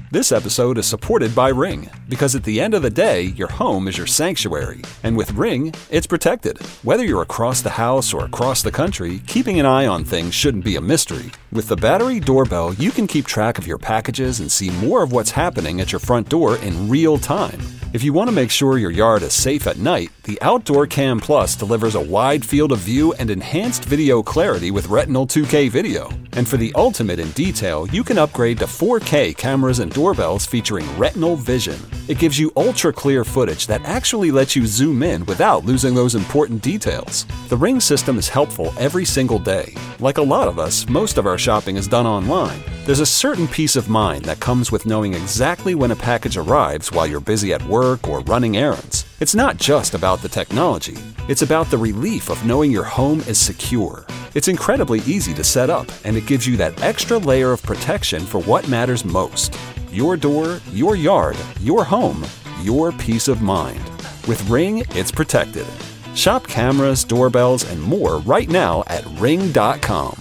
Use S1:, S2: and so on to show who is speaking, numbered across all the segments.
S1: This episode is supported by Ring, because at the end of the day, your home is your sanctuary. And with Ring, it's protected. Whether you're across the house or across the country, keeping an eye on things shouldn't be a mystery. With the battery doorbell, you can keep track of your packages and see more of what's happening at your front door in real time. If you want to make sure your yard is safe at night, the Outdoor Cam Plus delivers a wide field of view and enhanced video clarity with Retinal 2K video. And for the ultimate in detail, you can upgrade to 4K cameras and doorbells featuring Retinal Vision. It gives you ultra-clear footage that actually lets you zoom in without losing those important details. The Ring system is helpful every single day. Like a lot of us, most of our shopping is done online. There's a certain peace of mind that comes with knowing exactly when a package arrives while you're busy at work or running errands. It's not just about the technology. It's about the relief of knowing your home is secure. It's incredibly easy to set up, and it gives you that extra layer of protection for what matters most. Your door, your yard, your home, your peace of mind. With Ring, it's protected. Shop cameras, doorbells, and more right now at ring.com.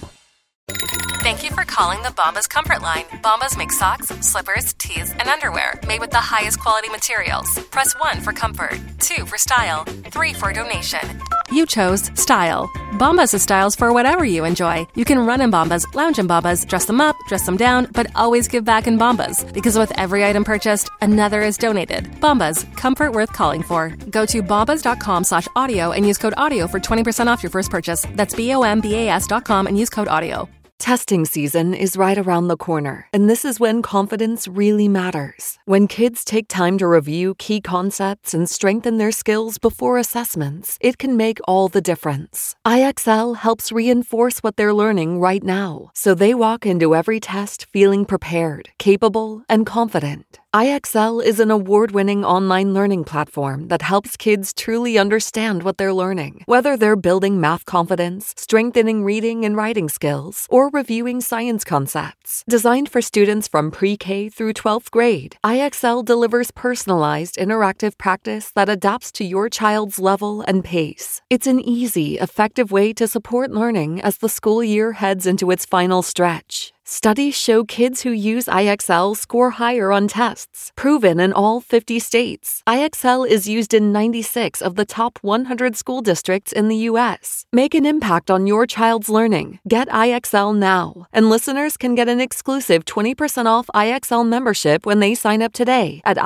S2: Thank you for calling the Bombas Comfort Line. Bombas make socks, slippers, tees, and underwear made with the highest quality materials. Press 1 for comfort, 2 for style, 3 for donation. You chose style. Bombas has styles for whatever you enjoy. You can run in Bombas, lounge in Bombas, dress them up, dress them down, but always give back in Bombas. Because with every item purchased, another is donated. Bombas, comfort worth calling for. Go to bombas.com/audio and use code AUDIO for 20% off your first purchase. That's BOMBAS.com and use code AUDIO.
S3: Testing season is right around the corner, and this is when confidence really matters. When kids take time to review key concepts and strengthen their skills before assessments, it can make all the difference. IXL helps reinforce what they're learning right now, so they walk into every test feeling prepared, capable, and confident. IXL is an award-winning online learning platform that helps kids truly understand what they're learning. Whether they're building math confidence, strengthening reading and writing skills, or reviewing science concepts. Designed for students from pre-K through 12th grade, IXL delivers personalized, interactive practice that adapts to your child's level and pace. It's an easy, effective way to support learning as the school year heads into its final stretch. Studies show kids who use IXL score higher on tests, proven in all 50 states. IXL is used in 96 of the top 100 school districts in the U.S. Make an impact on your child's learning. Get IXL now. And listeners can get an exclusive 20% off IXL membership when they sign up today at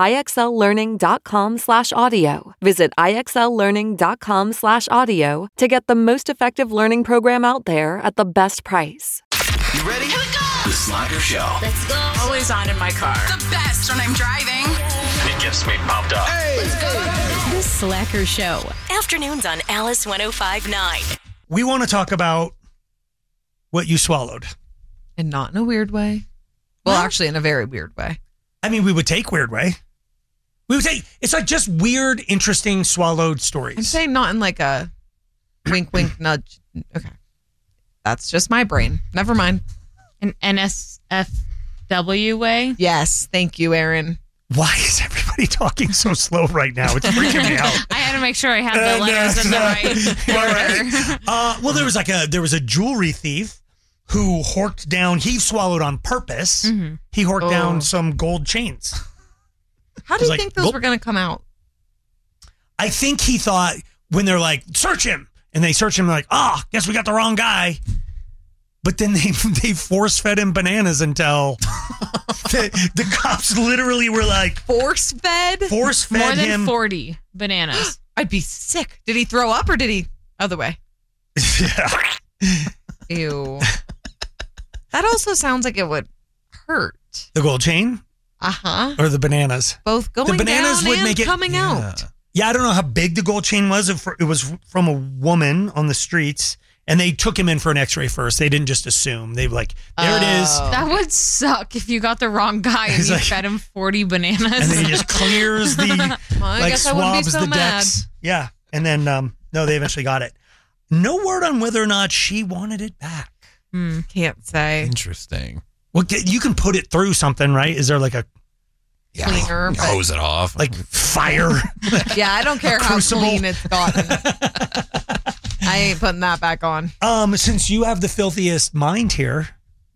S3: IXLlearning.com/audio. Visit IXLlearning.com/audio to get the most effective learning program out there at the best price.
S4: You ready? Here we go! The Slacker Show.
S5: Let's go.
S6: Always on in my car.
S5: The best when I'm driving.
S4: It gets me pumped up.
S5: Hey, let's go.
S2: The Slacker Show. Afternoons on Alice 105.9.
S7: We want to talk about what you swallowed.
S6: And not in a weird way. Well, actually, in a very weird way.
S7: I mean, we would take weird way. We would take, it's like just weird, interesting swallowed stories.
S6: I'm saying not in like a wink, wink, nudge. Okay. That's just my brain. Never mind.
S8: An NSFW way?
S6: Yes. Thank you, Aaron.
S7: Why is everybody talking so slow right now? It's freaking me out.
S8: I had to make sure I had the letters in the right order.
S7: Well, there was a jewelry thief who horked down. He swallowed on purpose. Mm-hmm. He horked down some gold chains.
S6: How do you think those were going to come out?
S7: I think he thought when they're like, search him. And they search him like, guess we got the wrong guy. But then they force-fed him bananas until the cops literally were like...
S6: Force-fed?
S7: Force-fed
S8: More than
S7: him.
S8: 40 bananas.
S6: I'd be sick. Did he throw up or did he... Other way.
S7: Yeah.
S6: Ew. That also sounds like it would hurt.
S7: The gold chain?
S6: Uh-huh.
S7: Or the bananas?
S6: Both going
S7: the bananas
S6: down
S7: would
S6: and
S7: make it,
S6: coming out.
S7: Yeah, I don't know how big the gold chain was. It was from a woman on the streets, and they took him in for an x-ray first. They didn't just assume. They were like, there it is.
S8: That would suck if you got the wrong guy and you fed him 40 bananas.
S7: And then he just clears swabs the decks. Yeah. And then, no, they eventually got it. No word on whether or not she wanted it back.
S6: Can't say.
S9: Interesting.
S7: Well, you can put it through something, right? Is there like a
S6: cleaner?
S9: Hose it off.
S7: Like fire?
S6: Yeah, I don't care how clean it's gotten. I ain't putting that back on.
S7: Since you have the filthiest mind here,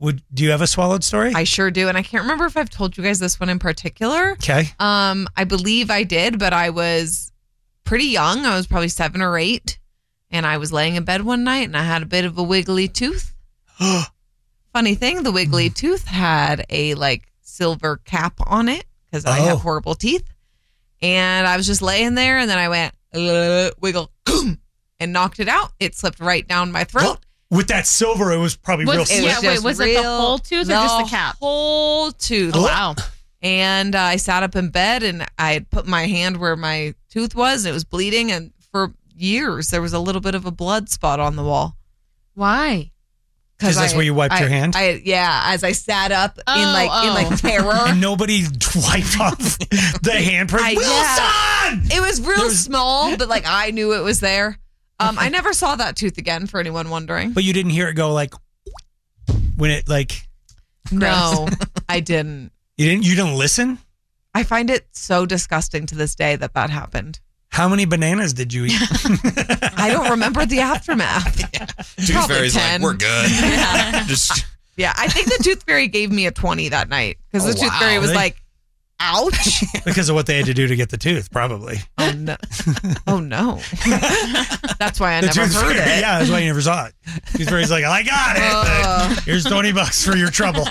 S7: Do you have a swallowed story?
S6: I sure do. And I can't remember if I've told you guys this one in particular.
S7: Okay.
S6: I believe I did, but I was pretty young. I was probably 7 or 8. And I was laying in bed one night and I had a bit of a wiggly tooth. Funny thing, the wiggly tooth had a silver cap on it because I have horrible teeth. And I was just laying there and then I went, wiggle, and knocked it out. It slipped right down my throat.
S7: With that silver, it was probably real slick.
S8: Was it the whole tooth or just the cap?
S6: Whole tooth.
S8: Oh, wow.
S6: And I sat up in bed and I had put my hand where my tooth was. And it was bleeding. And for years, there was a little bit of a blood spot on the wall.
S8: Why?
S7: Because that's where you wiped your hand?
S6: As I sat up in terror.
S7: And nobody wiped off the handprint. Wilson!
S6: It was real small, but I knew it was there. I never saw that tooth again, for anyone wondering.
S7: But you didn't hear it go when it
S6: No, I didn't.
S7: You didn't listen?
S6: I find it so disgusting to this day that happened.
S7: How many bananas did you eat?
S6: I don't remember the aftermath.
S4: Tooth Fairy's
S6: 10.
S4: we're good.
S6: Yeah, I think the Tooth Fairy gave me a 20 that night because the Tooth Fairy was ouch.
S7: Because of what they had to do to get the tooth, probably.
S6: Oh, no. Oh, no. That's why I never heard it.
S7: Yeah, that's why you never saw it. Tooth Fairy's like, I got it. Here's $20 for your trouble.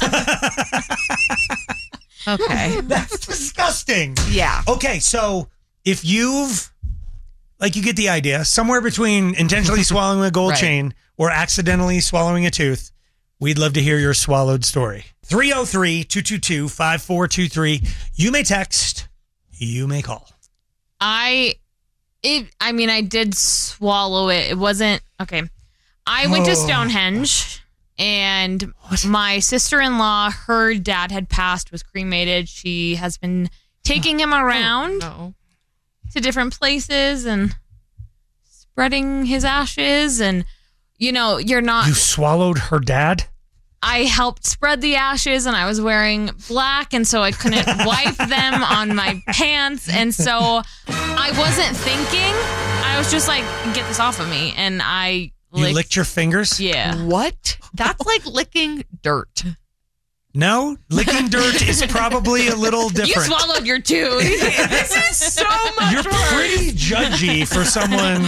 S6: Okay.
S7: That's disgusting.
S6: Yeah.
S7: Okay, so if you've, you get the idea, somewhere between intentionally swallowing a gold chain or accidentally swallowing a tooth, we'd love to hear your swallowed story. 303-222-5423. You may text, you may call.
S8: I did swallow it. It wasn't, okay. I went to Stonehenge and my sister-in-law, her dad had passed, was cremated. She has been taking him around to different places and spreading his ashes. And, you're not...
S7: You swallowed her dad?
S8: I helped spread the ashes and I was wearing black and so I couldn't wipe them on my pants. And so I wasn't thinking. I was just like, get this off of me. And I
S7: licked your fingers?
S8: Yeah.
S6: What? That's like licking dirt.
S7: No, licking dirt is probably a little different.
S8: You swallowed your tooth.
S6: This is so much
S7: You're pretty judgy for someone.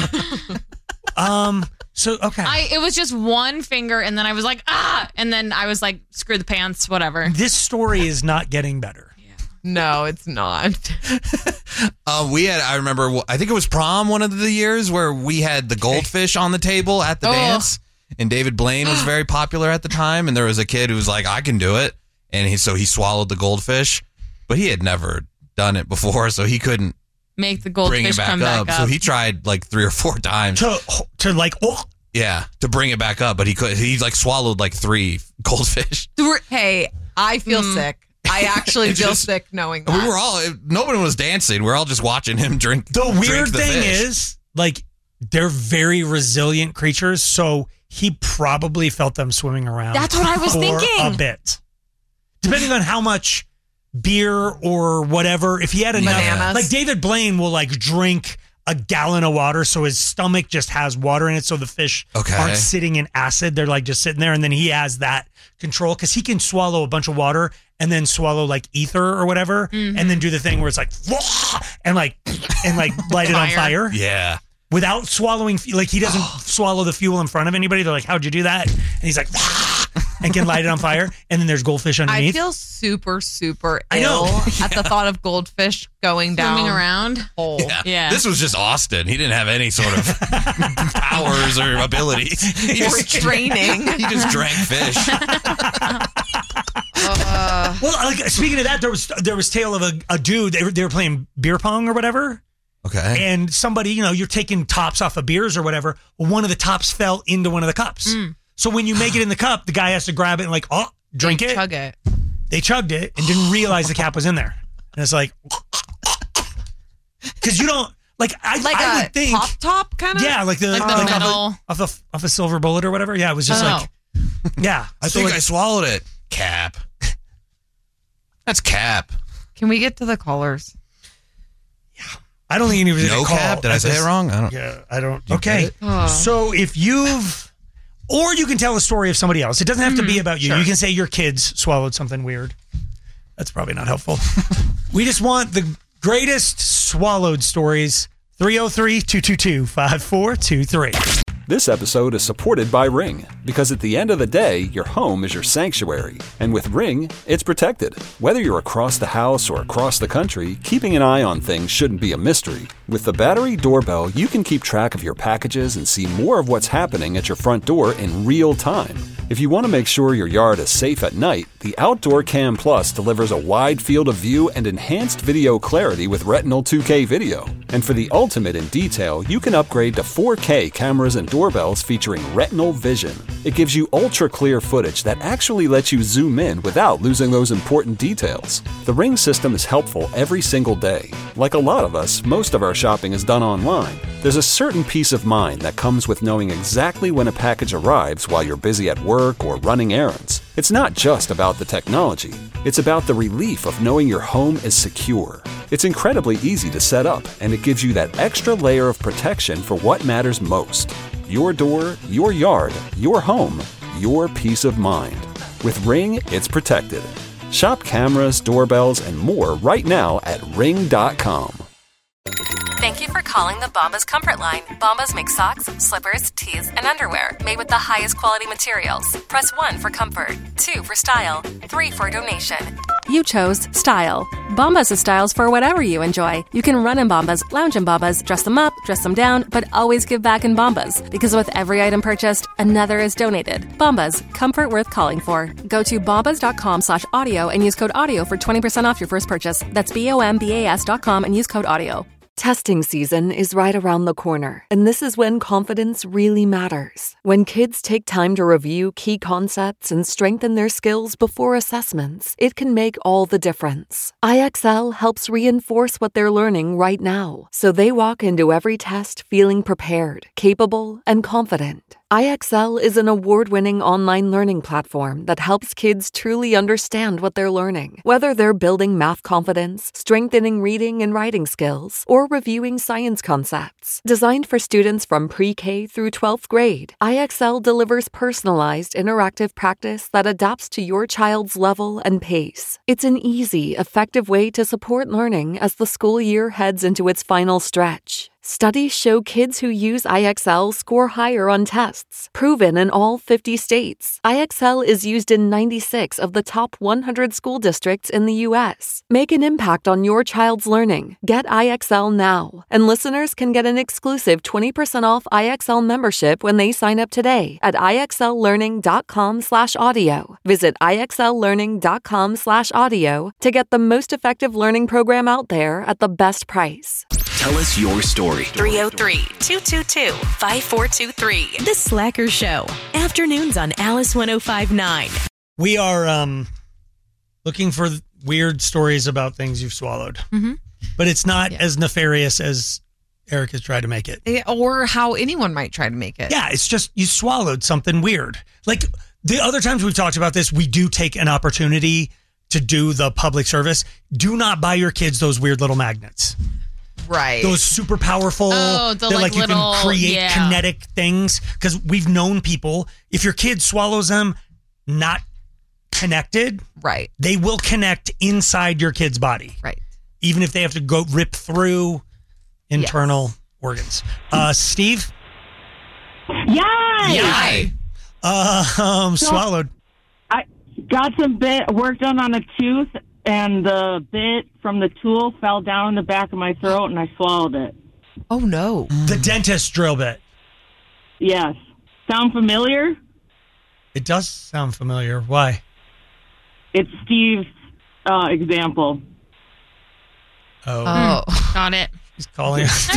S7: So, okay.
S8: It was just one finger, and then I was like, and then I was like, screw the pants, whatever.
S7: This story is not getting better.
S6: Yeah. No, it's not.
S4: I remember, I think it was prom one of the years where we had the goldfish on the table at the dance, and David Blaine was very popular at the time, and there was a kid who was like, I can do it, and he swallowed the goldfish, but he had never done it before, so he couldn't
S8: make the
S4: bring
S8: goldfish
S4: it back
S8: come
S4: up.
S8: back up.
S4: So he tried 3 or 4 times
S7: to
S4: to bring it back up, but he could. He swallowed 3 goldfish.
S6: Hey, I feel sick. I actually feel sick knowing that.
S4: We were all, nobody was dancing. We're all just watching him drink.
S7: The weird thing
S4: fish.
S7: is, they're very resilient creatures, so he probably felt them swimming around.
S8: That's what I was thinking.
S7: A bit, depending on how much beer or whatever. If he had enough,
S6: bananas.
S7: David Blaine will drink a gallon of water, so his stomach just has water in it, so the fish aren't sitting in acid. They're just sitting there, and then he has that control because he can swallow a bunch of water and then swallow ether or whatever, and then do the thing where it's and light it on fire.
S4: Yeah.
S7: Without swallowing, he doesn't swallow the fuel in front of anybody. They're like, how'd you do that? And he's like, and can light it on fire. And then there's goldfish underneath.
S6: I feel super, super ill at the thought of goldfish going down.
S8: Swimming around.
S6: Hole.
S8: Yeah.
S4: This was just Austin. He didn't have any sort of powers or abilities. He
S6: or training.
S4: He just drank fish.
S7: Speaking of that, there was tale of a dude. They were playing beer pong or whatever.
S4: Okay.
S7: And somebody, you're taking tops off of beers or whatever. Well, one of the tops fell into one of the cups. So when you make it in the cup, the guy has to grab it and drink it.
S6: Chug it.
S7: They chugged it and didn't realize the cap was in there. And it's because you don't I would think
S6: top kind of.
S7: Yeah, the metal off a silver bullet or whatever. Yeah, it was just yeah.
S4: I think I swallowed it. Cap. That's cap.
S6: Can we get to the callers?
S7: Yeah. I don't think anybody
S4: no cap. Did I say it wrong?
S7: I don't. Okay. So if you've Or you can tell a story of somebody else. It doesn't have to be about you.
S6: Sure.
S7: You can say your kids swallowed something weird. That's probably not helpful. We just want the greatest swallowed stories. 303-222-5423.
S1: This episode is supported by Ring, because at the end of the day, your home is your sanctuary. And with Ring, it's protected. Whether you're across the house or across the country, keeping an eye on things shouldn't be a mystery. With the battery doorbell, you can keep track of your packages and see more of what's happening at your front door in real time. If you want to make sure your yard is safe at night, the Outdoor Cam Plus delivers a wide field of view and enhanced video clarity with Retinal 2K video. And for the ultimate in detail, you can upgrade to 4K cameras and doorbells featuring Retinal Vision. It gives you ultra-clear footage that actually lets you zoom in without losing those important details. The Ring system is helpful every single day. Like a lot of us, most of our shopping is done online. There's a certain peace of mind that comes with knowing exactly when a package arrives while you're busy at work or running errands. It's not just about the technology. It's about the relief of knowing your home is secure. It's incredibly easy to set up, and it gives you that extra layer of protection for what matters most. Your door, your yard, your home, your peace of mind. With Ring, it's protected. Shop cameras, doorbells, and more right now at ring.com.
S2: Thank you for calling the Bombas Comfort Line. Bombas make socks, slippers, tees, and underwear made with the highest quality materials. Press 1 for comfort, 2 for style, 3 for donation.
S9: You chose style. Bombas is styles for whatever you enjoy. You can run in Bombas, lounge in Bombas, dress them up, dress them down, but always give back in Bombas. Because with every item purchased, another is donated. Bombas, comfort worth calling for. Go to bombas.com/audio and use code AUDIO for 20% off your first purchase. That's BOMBAS.com and use code AUDIO.
S3: Testing season is right around the corner, and this is when confidence really matters. When kids take time to review key concepts and strengthen their skills before assessments, it can make all the difference. IXL helps reinforce what they're learning right now, so they walk into every test feeling prepared, capable, and confident. IXL is an award-winning online learning platform that helps kids truly understand what they're learning, whether they're building math confidence, strengthening reading and writing skills, or reviewing science concepts. Designed for students from pre-K through 12th grade, IXL delivers personalized, interactive practice that adapts to your child's level and pace. It's an easy, effective way to support learning as the school year heads into its final stretch. Studies show kids who use IXL score higher on tests, proven in all 50 states. IXL is used in 96 of the top 100 school districts in the U.S. Make an impact on your child's learning. Get IXL now. And listeners can get an exclusive 20% off IXL membership when they sign up today at IXLlearning.com/audio. Visit IXLlearning.com/audio to get the most effective learning program out there at the best price.
S10: Tell us your story.
S11: 303-222-5423. The Slacker Show. Afternoons on Alice 105.9.
S7: We are looking for weird stories about things you've swallowed.
S6: Mm-hmm.
S7: But it's not as nefarious as Eric has tried to make it.
S6: Or how anyone might try to make it.
S7: Yeah, it's just you swallowed something weird. Like the other times we've talked about this, we do take an opportunity to do the public service. Do not buy your kids those weird little magnets.
S6: Right.
S7: Those super powerful,
S8: the
S7: they're like you can create kinetic things. Because we've known people, if your kid swallows them not connected,
S6: right,
S7: they will connect inside your kid's body.
S6: Right.
S7: Even if they have to go rip through internal organs. Steve?
S12: Yay!
S7: Swallowed.
S12: I got some work done on a tooth, and the bit from the tool fell down in the back of my throat, and I swallowed it.
S6: Oh, no.
S7: The dentist drill bit.
S12: Yes. Sound familiar?
S7: It does sound familiar. Why?
S12: It's Steve's example.
S7: Oh.
S8: Got it.
S7: He's calling us.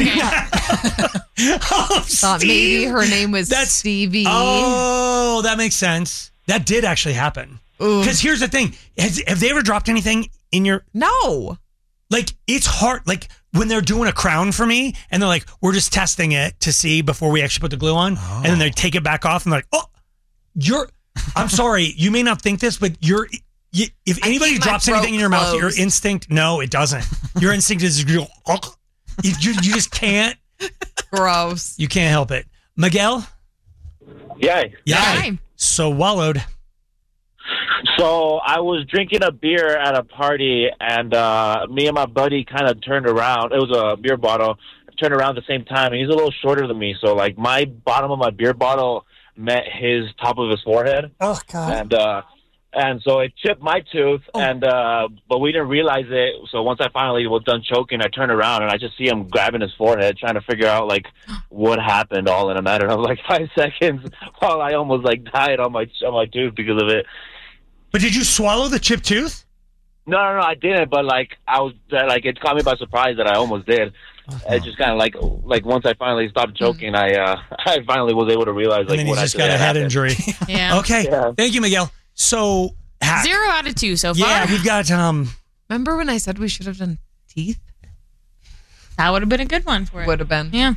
S6: Thought maybe her name was Stevie.
S7: Oh, that makes sense. That did actually happen. Because here's the thing. Have they ever dropped anything in your...
S6: No.
S7: Like, it's hard. Like, when they're doing a crown for me, and they're like, we're just testing it to see before we actually put the glue on. And then they take it back off, and they're like, I'm sorry. You may not think this, but if anybody drops anything in your mouth, your instinct... No, it doesn't. Your instinct is... you just can't.
S6: Gross.
S7: You can't help it. Miguel?
S10: Yay.
S7: Swallowed.
S10: So I was drinking a beer at a party, and me and my buddy kind of turned around. It was a beer bottle. Turned around at the same time, and he's a little shorter than me. So, like, my bottom of my beer bottle met his top of his forehead.
S7: Oh, God.
S10: And so it chipped my tooth, but we didn't realize it. So once I finally was done choking, I turned around, and I just see him grabbing his forehead, trying to figure out, like, what happened all in a matter of, like, 5 seconds while I almost, like, died on my tooth because of it.
S7: But did you swallow the chipped tooth?
S10: No, I didn't. But like it caught me by surprise that I almost did. It just kind of like once I finally stopped choking, I finally was able to realize
S7: And then you just got a head injury.
S8: Yeah.
S7: Okay.
S10: Yeah.
S7: Thank you, Miguel. So
S8: 0 out of 2 so far.
S7: Yeah, we've got
S6: Remember when I said we should have done teeth?
S8: That would have been a good one for it.
S6: Would have been.
S8: Yeah.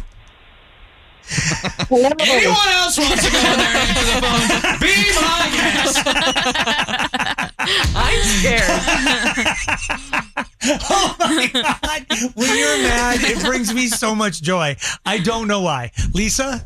S4: Anyone else wants to go in there and answer the phone? Be my guest.
S6: I'm scared.
S7: Oh my God. When you're mad, it brings me so much joy. I don't know why. Lisa?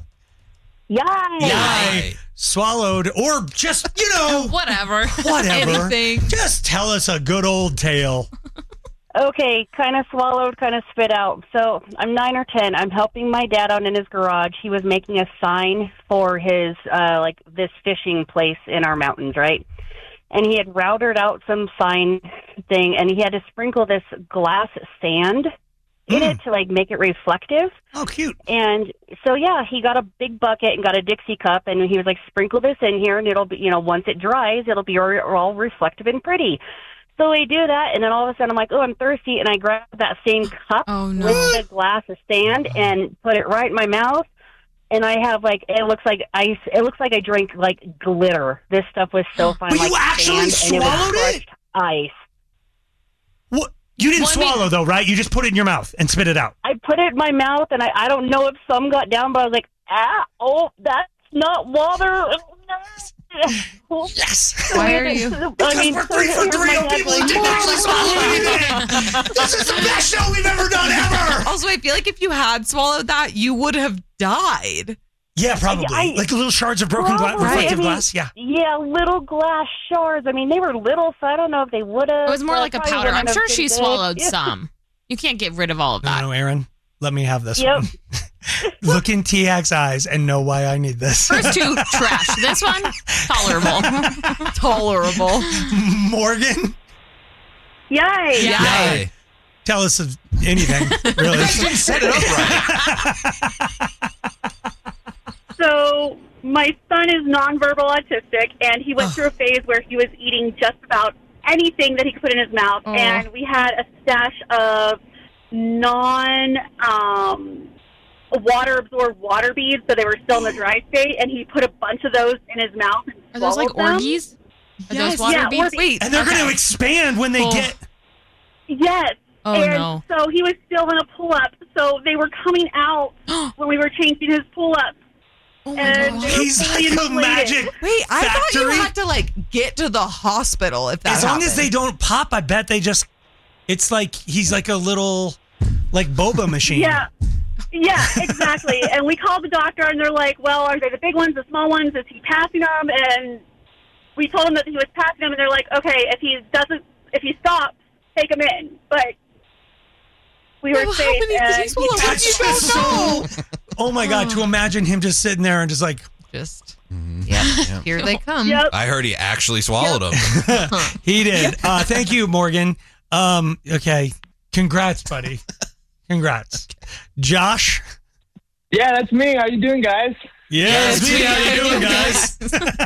S12: Yay.
S7: Swallowed, or just,
S8: Whatever.
S6: Anything.
S7: Just tell us a good old tale.
S12: Okay, kind of swallowed, kind of spit out. So I'm 9 or 10. I'm helping my dad out in his garage. He was making a sign for his, this fishing place in our mountains, right? And he had routed out some sign thing, and he had to sprinkle this glass sand in it to, like, make it reflective.
S7: Oh, cute.
S12: And so, yeah, he got a big bucket and got a Dixie cup, and he was like, sprinkle this in here, and it'll be, once it dries, it'll be all reflective and pretty. So we do that, and then all of a sudden I'm like, oh, I'm thirsty, and I grab that same cup with the glass of sand and put it right in my mouth, and I have, like, it looks like ice. It looks like I drank, like, glitter. This stuff was so fine.
S7: But
S12: like
S7: you actually
S12: sand, and
S7: swallowed
S12: it? Was
S7: it?
S12: ice.
S7: What? You didn't swallow, though, right? You just put it in your mouth and spit it out.
S12: I put it in my mouth, and I don't know if some got down, but I was like, that's not water.
S7: Yes.
S6: Why are you?
S7: Because we're 3 for 3 on people who didn't actually swallow anything. This is the best show we've ever done, ever.
S6: Also, I feel like if you had swallowed that, you would have died.
S7: Yeah, probably. Like little shards of broken glass, reflective glass. Yeah.
S12: Yeah, little glass shards. I mean, they were little, so I don't know if they would have.
S8: It was more like a powder. I'm sure she swallowed some. You can't get rid of all of that.
S7: No, Aaron, let me have this one. Look in TX's eyes and know why I need this.
S8: First 2, trash. This one, tolerable.
S6: Tolerable.
S7: Morgan?
S12: Yay.
S7: Tell us of anything, really.
S4: Set it up right.
S13: So my son is nonverbal autistic, and he went through a phase where he was eating just about anything that he could put in his mouth. And we had a stash of water-absorbed water beads, so they were still in the dry state, and he put a bunch of those in his mouth. And
S8: Are those like orgies? Are those water beads?
S6: Wait,
S7: and they're going to expand when they get...
S13: Yes.
S8: Oh,
S13: and
S8: no.
S13: so he was still in a pull-up, so they were coming out when we were changing his pull-up. And
S7: he's like a magic
S6: Wait, I thought you
S7: factory?
S6: had to, like, get to the hospital if that
S7: As long
S6: happened.
S7: as they don't pop, I bet they just... It's like he's like a little, like, boba machine.
S13: Yeah, exactly. And we called the doctor, and they're like, well, are they the big ones, the small ones? Is he passing them? And we told him that he was passing them, and they're like, okay, if he stops, take him in. But we were safe.
S6: How many did he swallow?
S7: That's
S6: You don't know.
S7: Oh my God, to imagine him just sitting there and just like...
S6: Here they come.
S13: Yep.
S4: I heard he actually swallowed them.
S7: He did. Thank you, Morgan. Okay. Congrats, buddy. Congrats. Josh?
S14: Yeah, that's me. How you doing, guys?
S7: Yes, me. How you doing, guys?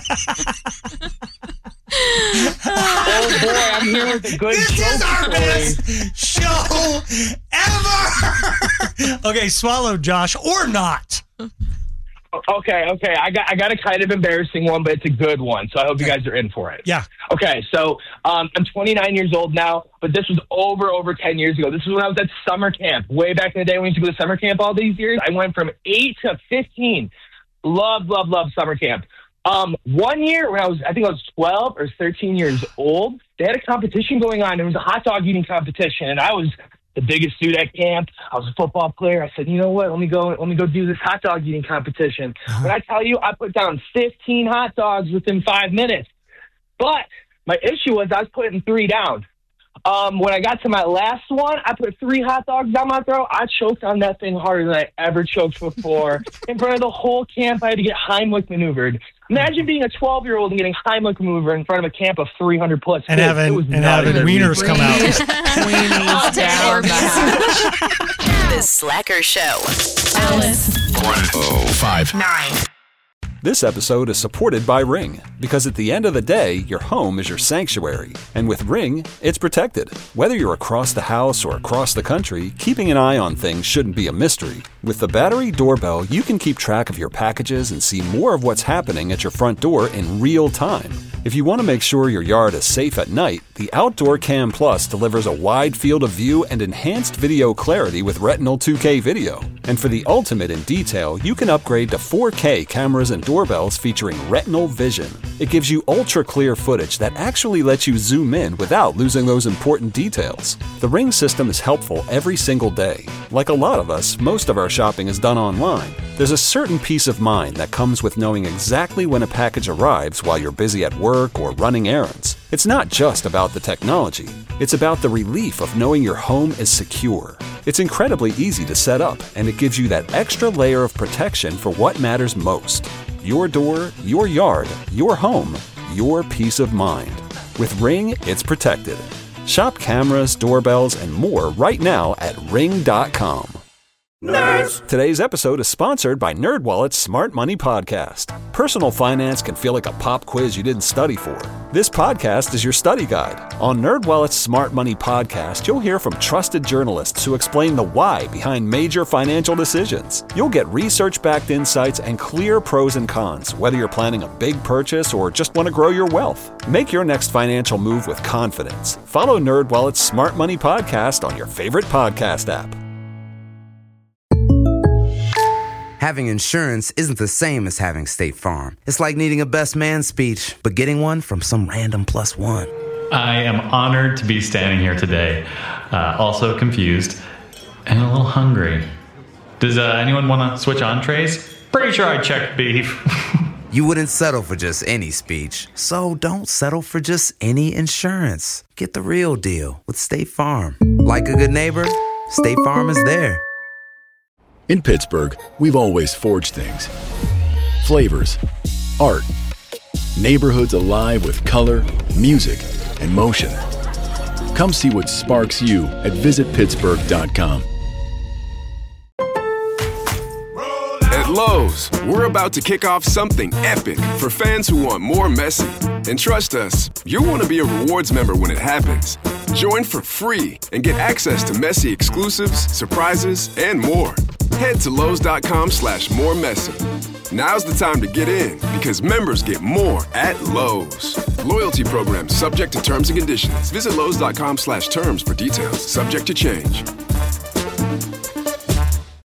S14: Oh, boy, I'm here with a good
S7: This is our best show ever. Okay, swallow, Josh, or not.
S14: Okay. I got a kind of embarrassing one, but it's a good one, so I hope you guys are in for it.
S7: Yeah.
S14: Okay, so I'm 29 years old now, but this was over 10 years ago. This was when I was at summer camp. Way back in the day when we used to go to summer camp all these years. I went from 8 to 15. Love summer camp. 1 year when I think I was 12 or 13 years old, they had a competition going on. It was a hot dog eating competition, and I was the biggest dude at camp. I was a football player. I said, you know what? Let me go do this hot dog eating competition. When I tell you, I put down 15 hot dogs within 5 minutes. But my issue was I was putting 3 down. When I got to my last one, I put 3 hot dogs down my throat. I choked on that thing harder than I ever choked before. In front of the whole camp, I had to get Heimlich maneuvered. Imagine being a 12-year-old and getting Heimlich maneuvered in front of a camp of 300 plus kids.
S7: And having wieners come out.
S11: The Slacker Show. Alice.
S1: 105.9. This episode is supported by Ring, because at the end of the day, your home is your sanctuary. And with Ring, it's protected. Whether you're across the house or across the country, keeping an eye on things shouldn't be a mystery. With the battery doorbell, you can keep track of your packages and see more of what's happening at your front door in real time. If you want to make sure your yard is safe at night, the Outdoor Cam Plus delivers a wide field of view and enhanced video clarity with Retinal 2K video. And for the ultimate in detail, you can upgrade to 4K cameras and doorbells featuring Retinal Vision. It gives you ultra-clear footage that actually lets you zoom in without losing those important details. The Ring system is helpful every single day. Like a lot of us, most of our shopping is done online. There's a certain peace of mind that comes with knowing exactly when a package arrives while you're busy at work or running errands. It's not just about the technology. It's about the relief of knowing your home is secure. It's incredibly easy to set up, and it gives you that extra layer of protection for what matters most. Your door, your yard, your home, your peace of mind. With Ring, it's protected. Shop cameras, doorbells, and more right now at ring.com. Nerds! Today's episode is sponsored by NerdWallet's Smart Money Podcast. Personal finance can feel like a pop quiz you didn't study for. This podcast is your study guide. On NerdWallet's Smart Money Podcast, you'll hear from trusted journalists who explain the why behind major financial decisions. You'll get research-backed insights and clear pros and cons, whether you're planning a big purchase or just want to grow your wealth. Make your next financial move with confidence. Follow NerdWallet's Smart Money Podcast on your favorite podcast app.
S15: Having insurance isn't the same as having State Farm. It's like needing a best man speech, but getting one from some random plus one.
S16: I am honored to be standing here today, also confused and a little hungry. Does anyone want to switch entrees? Pretty sure I checked beef.
S15: You wouldn't settle for just any speech, so don't settle for just any insurance. Get the real deal with State Farm. Like a good neighbor, State Farm is there.
S17: In Pittsburgh, we've always forged things. Flavors, art, neighborhoods alive with color, music, and motion. Come see what sparks you at visitpittsburgh.com.
S18: At Lowe's, we're about to kick off something epic for fans who want more Messi. And trust us, you'll want to be a rewards member when it happens. Join for free and get access to Messi exclusives, surprises, and more. Head to Lowe's.com/moremessy. Now's the time to get in because members get more at Lowe's. Loyalty program subject to terms and conditions. Visit Lowe's.com/terms for details. Subject to change.